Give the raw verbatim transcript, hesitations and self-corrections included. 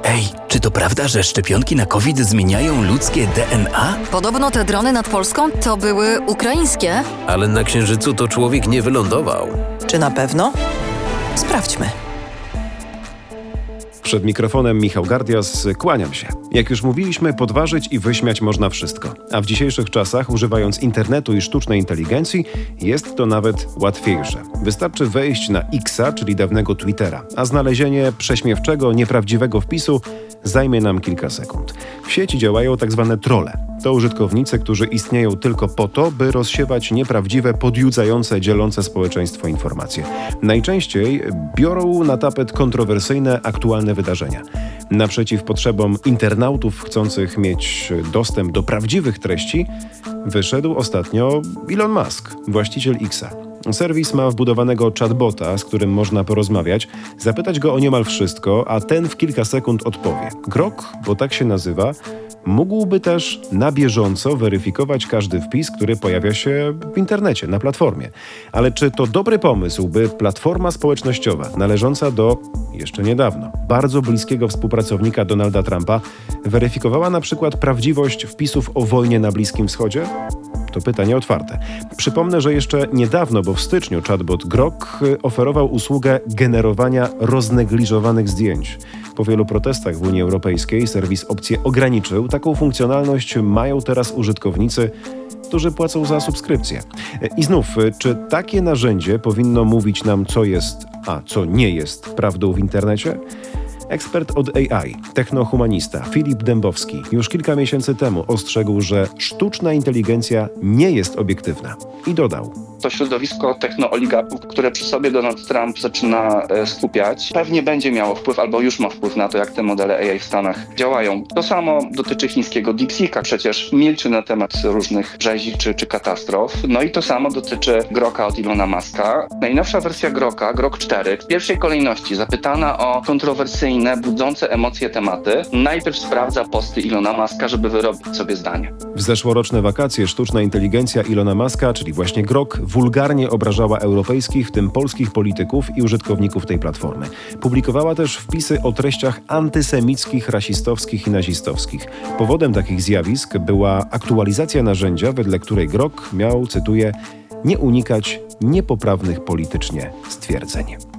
Ej, czy to prawda, że szczepionki na COVID zmieniają ludzkie D N A? Podobno te drony nad Polską to były ukraińskie. Ale na Księżycu to człowiek nie wylądował. Czy na pewno? Sprawdźmy. Przed mikrofonem Michał Gardias, kłaniam się. Jak już mówiliśmy, podważyć i wyśmiać można wszystko. A w dzisiejszych czasach, używając internetu i sztucznej inteligencji, jest to nawet łatwiejsze. Wystarczy wejść na Xa, czyli dawnego Twittera, a znalezienie prześmiewczego, nieprawdziwego wpisu zajmie nam kilka sekund. W sieci działają tak zwane trolle. To użytkownicy, którzy istnieją tylko po to, by rozsiewać nieprawdziwe, podjudzające, dzielące społeczeństwo informacje. Najczęściej biorą na tapet kontrowersyjne, aktualne wydarzenia. Naprzeciw potrzebom internautów chcących mieć dostęp do prawdziwych treści wyszedł ostatnio Elon Musk, właściciel Xa. Serwis ma wbudowanego chatbota, z którym można porozmawiać, zapytać go o niemal wszystko, a ten w kilka sekund odpowie. Grok, bo tak się nazywa, mógłby też na bieżąco weryfikować każdy wpis, który pojawia się w internecie, na platformie. Ale czy to dobry pomysł, by platforma społecznościowa należąca do, jeszcze niedawno, bardzo bliskiego współpracownika Donalda Trumpa weryfikowała na przykład prawdziwość wpisów o wojnie na Bliskim Wschodzie? To pytanie otwarte. Przypomnę, że jeszcze niedawno, bo w styczniu chatbot Grok oferował usługę generowania roznegliżowanych zdjęć. Po wielu protestach w Unii Europejskiej serwis opcję ograniczył. Taką funkcjonalność mają teraz użytkownicy, którzy płacą za subskrypcję. I znów, czy takie narzędzie powinno mówić nam, co jest, a co nie jest prawdą w internecie? Ekspert od A I, technohumanista Filip Dębowski już kilka miesięcy temu ostrzegł, że sztuczna inteligencja nie jest obiektywna. I dodał: to środowisko technooligarchów, które przy sobie Donald Trump zaczyna e, skupiać, pewnie będzie miało wpływ, albo już ma wpływ na to, jak te modele A I w Stanach działają. To samo dotyczy chińskiego DeepSeeka, przecież milczy na temat różnych rzezi czy, czy katastrof. No i to samo dotyczy Groka od Elona Muska. Najnowsza wersja Groka, Grok cztery, w pierwszej kolejności zapytana o kontrowersyjne, budzące emocje tematy, najpierw sprawdza posty Elona Muska, żeby wyrobić sobie zdanie. W zeszłoroczne wakacje sztuczna inteligencja Elona Muska, czyli właśnie Grok, wulgarnie obrażała europejskich, w tym polskich polityków i użytkowników tej platformy. Publikowała też wpisy o treściach antysemickich, rasistowskich i nazistowskich. Powodem takich zjawisk była aktualizacja narzędzia, wedle której Grok miał, cytuję, nie unikać niepoprawnych politycznie stwierdzeń.